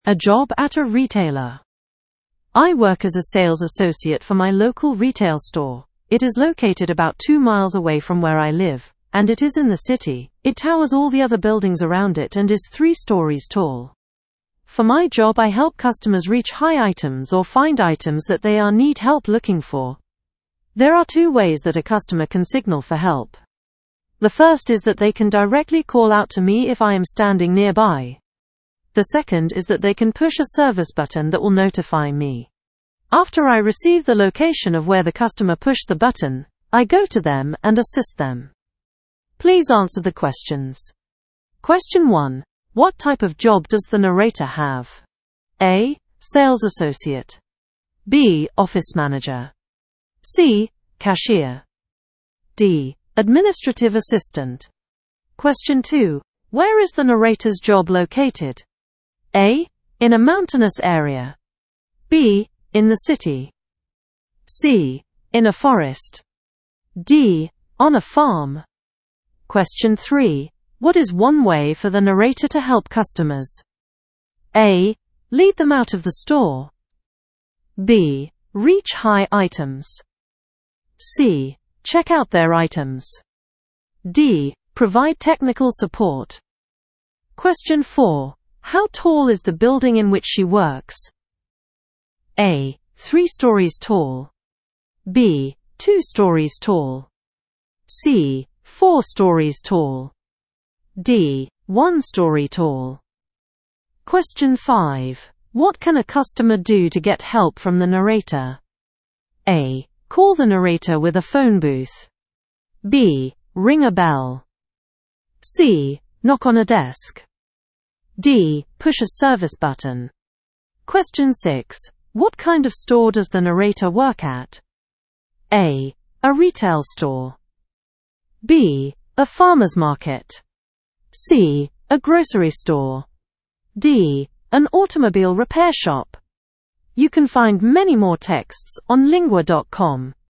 A job at a retailer. I work as a sales associate for my local retail store. It is located about 2 miles away from where I live, and it is in the city. It towers all the other buildings around it and is 3 stories tall. For my job, I help customers reach high items or find items that they need help looking for. There are 2 ways that a customer can signal for help. The first is that they can directly call out to me if I am standing nearby. The second is that they can push a service button that will notify me. After I receive the location of where the customer pushed the button, I go to them and assist them. Please answer the questions. Question 1. What type of job does the narrator have? A. Sales associate. B. Office manager. C. Cashier. D. Administrative assistant. Question 2. Where is the narrator's job located? A. In a mountainous area. B. In the city. C. In a forest. D. On a farm. Question 3. What is one way for the narrator to help customers? A. Lead them out of the store. B. Reach high items. C. Check out their items. D. Provide technical support. Question 4. How tall is the building in which she works? A. 3 stories tall. B. 2 stories tall. C. 4 stories tall. D. 1 story tall. Question 5. What can a customer do to get help from the narrator? A. Call the narrator with a phone booth. B. Ring a bell. C. Knock on a desk. D. Push a service button. Question 6. What kind of store does the narrator work at? A. A retail store. B. A farmer's market. C. A grocery store. D. An automobile repair shop. You can find many more texts on lingua.com.